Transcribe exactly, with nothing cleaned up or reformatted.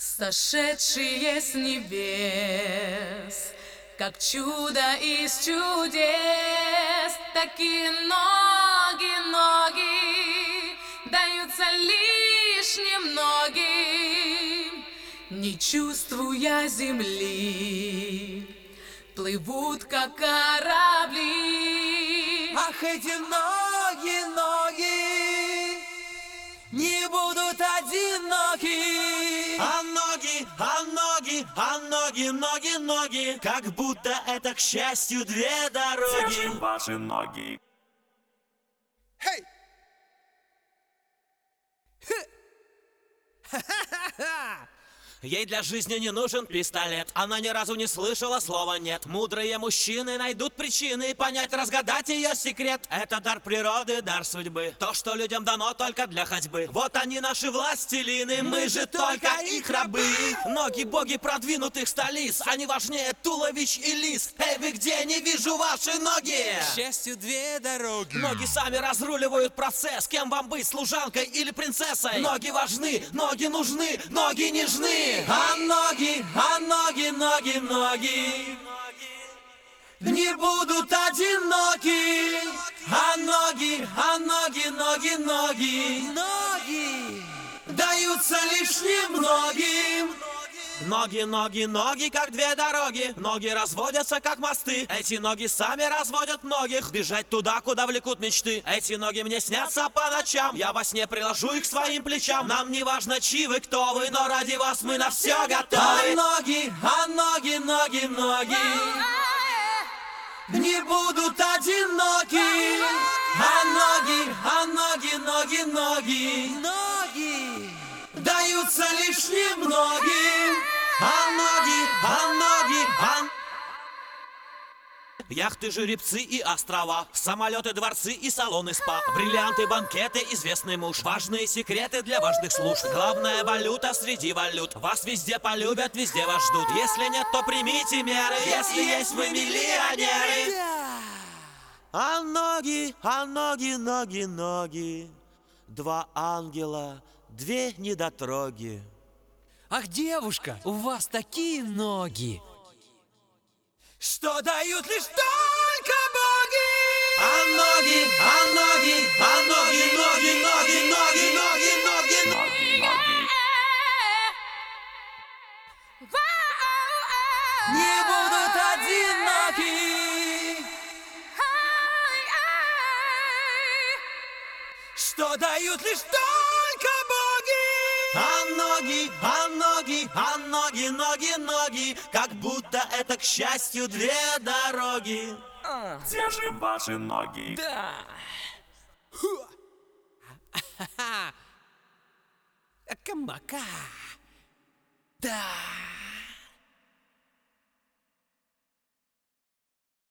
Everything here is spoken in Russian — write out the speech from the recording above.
Сошедшие с небес, как чудо из чудес, такие ноги, ноги, даются лишь немногим, не чувствуя земли, плывут, как корабли. Ах, эти ноги, ноги не будут одиноки. А ноги, а ноги, а ноги, ноги, ноги, как будто это, к счастью, две дороги. Те же ваши ноги. Hey! Ха-ха-ха-ха! Ей для жизни не нужен пистолет. Она ни разу не слышала слова «нет». Мудрые мужчины найдут причины понять, разгадать ее секрет. Это дар природы, дар судьбы. То, что людям дано только для ходьбы. Вот они наши властелины, мы же только их рабы. Ноги боги продвинутых столиц, они важнее туловищ и лис. Эй, вы где? Не вижу ваши ноги. К счастью, две дороги. Ноги сами разруливают процесс. Кем вам быть, служанкой или принцессой? Ноги важны, ноги нужны, ноги нежны. А ноги, а ноги, ноги, ноги не будут одиноки. А ноги, а ноги, ноги, ноги Ноги даются лишь немногим. Ноги, ноги, ноги, как две дороги. Ноги разводятся, как мосты. Эти ноги сами разводят многих. Бежать туда, куда влекут мечты. Эти ноги мне снятся по ночам. Я во сне приложу их к своим плечам. Нам не важно, чьи вы, кто вы, но ради вас мы на все готовы. А ноги, а ноги, ноги, ноги не будут одиноки. А ноги, а ноги, ноги, ноги Ноги даются лишь немногим. А ноги, а ноги, а... Яхты, жеребцы и острова, самолеты, дворцы и салоны спа, бриллианты, банкеты, известный муж, важные секреты для важных служб, главная валюта среди валют. Вас везде полюбят, везде вас ждут. Если нет, то примите меры, если есть вы миллионеры. А ноги, а ноги, ноги, ноги, два ангела, две недотроги. Ах, девушка, у вас такие ноги, Что дают лишь только боги. А ноги, а ноги, а ноги, ноги, ноги, ноги, ноги, ноги, Ноги, ноги. не будут одиноки. Что дают лишь только боги. А ноги, а ноги, а ноги, ноги, ноги, как будто это, к счастью, две дороги. Те же ваши ноги. Да. Камака. Да.